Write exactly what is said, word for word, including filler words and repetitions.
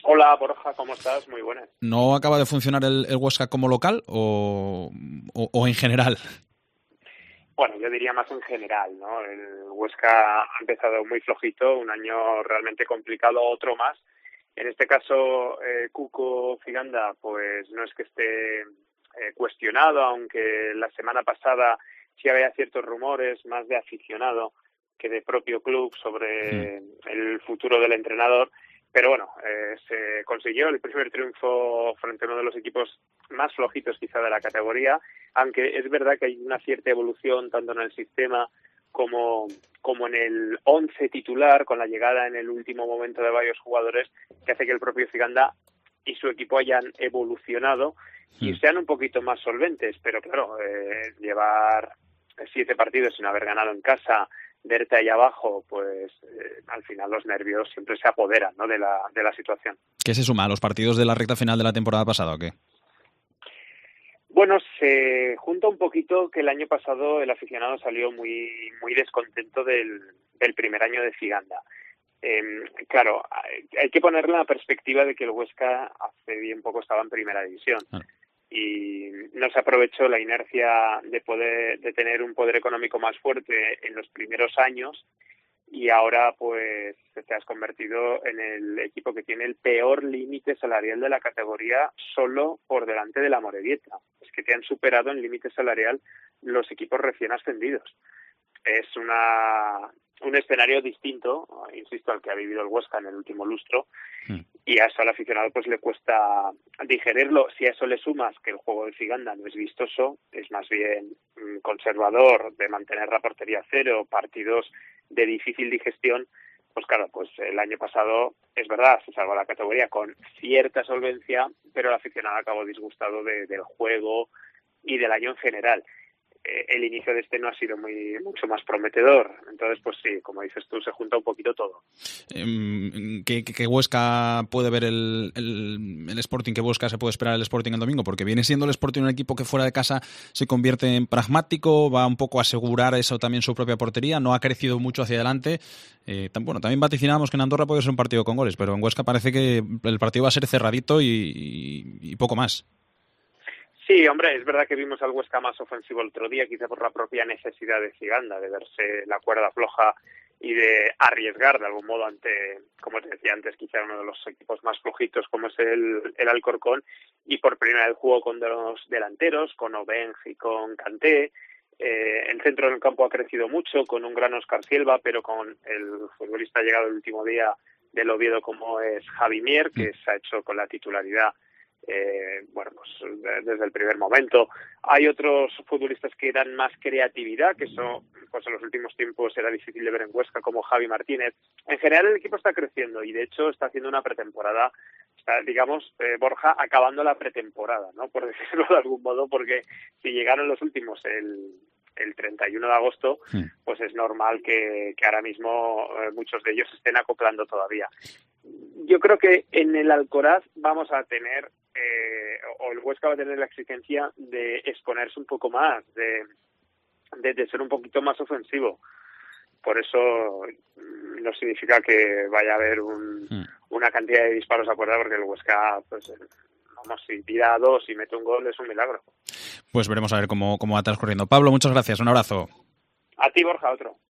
Hola Borja, ¿cómo estás? Muy buenas. ¿No acaba de funcionar el, el Huesca como local o, o, o en general? Bueno, yo diría más en general, ¿no? El Huesca ha empezado muy flojito, un año realmente complicado, otro más. En este caso, eh, Cuco Ciganda, pues no es que esté eh, cuestionado, aunque la semana pasada sí había ciertos rumores más de aficionado que de propio club sobre Hmm. el futuro del entrenador. Pero bueno, eh, se consiguió el primer triunfo frente a uno de los equipos más flojitos quizá de la categoría, aunque es verdad que hay una cierta evolución tanto en el sistema como, como en el once titular, con la llegada en el último momento de varios jugadores, que hace que el propio Ciganda y su equipo hayan evolucionado y Hmm. sean un poquito más solventes. Pero claro, eh, llevar siete partidos sin haber ganado en casa, verte ahí abajo, pues eh, al final los nervios siempre se apoderan, ¿no?, de la, de la situación. ¿Qué se suma a los partidos de la recta final de la temporada pasada o qué? Bueno, se junta un poquito que el año pasado el aficionado salió muy muy descontento del, del primer año de Ciganda. Eh, claro, hay, hay que ponerle la perspectiva de que el Huesca hace bien poco estaba en primera división Ah. y no se aprovechó la inercia de poder de tener un poder económico más fuerte en los primeros años, y ahora pues te has convertido en el equipo que tiene el peor límite salarial de la categoría, solo por delante de la Morevieta. Es que te han superado en límite salarial los equipos recién ascendidos. Es una un escenario distinto, insisto, al que ha vivido el Huesca en el último lustro, Hmm. y a eso al aficionado pues le cuesta digerirlo. Si a eso le sumas que el juego de Ciganda no es vistoso, es más bien mmm, conservador, de mantener la portería a cero, partidos de difícil digestión, pues claro, pues el año pasado es verdad, se salvó la categoría con cierta solvencia, pero el aficionado acabó disgustado de, del juego y del año en general. Eh, el inicio de este no ha sido muy mucho más prometedor. Entonces, pues sí, como dices tú, se junta un poquito todo. Eh, ¿Qué, qué, qué Huesca puede ver el, el, el Sporting? ¿Qué Huesca se puede esperar el Sporting el domingo? Porque viene siendo el Sporting un equipo que fuera de casa se convierte en pragmático, va un poco a asegurar eso también su propia portería, no ha crecido mucho hacia adelante. Eh, tan, bueno, también vaticinábamos que en Andorra puede ser un partido con goles, pero en Huesca parece que el partido va a ser cerradito y, y, y poco más. Sí, hombre, es verdad que vimos al Huesca más ofensivo el otro día, quizá por la propia necesidad de Ciganda, de verse la cuerda floja y de arriesgar de algún modo ante, como te decía antes, quizá uno de los equipos más flojitos como es el, el Alcorcón, y por primera vez jugó con dos delanteros, con Obeng y con Kanté. Eh, el centro del campo ha crecido mucho, con un gran Óscar Silva, pero con el futbolista llegado el último día del Oviedo como es Javi Mier, que se ha hecho con la titularidad Eh, bueno, pues desde el primer momento. Hay otros futbolistas que dan más creatividad, que eso pues en los últimos tiempos era difícil de ver en Huesca, como Javi Martínez. En general el equipo está creciendo y de hecho está haciendo una pretemporada, está, digamos, eh, Borja, acabando la pretemporada, ¿no?, por decirlo de algún modo, porque si llegaron los últimos el el treinta y uno de agosto, pues es normal que, que ahora mismo eh, muchos de ellos estén acoplando todavía. Yo creo que en el Alcoraz vamos a tener, eh, o el Huesca va a tener la exigencia de exponerse un poco más, de, de, de ser un poquito más ofensivo. Por eso no significa que vaya a haber un, Mm. una cantidad de disparos a puerta, porque el Huesca, pues, vamos, si tira a dos y mete un gol es un milagro. Pues veremos a ver cómo, cómo va transcurriendo. Pablo, muchas gracias, un abrazo. A ti, Borja, otro.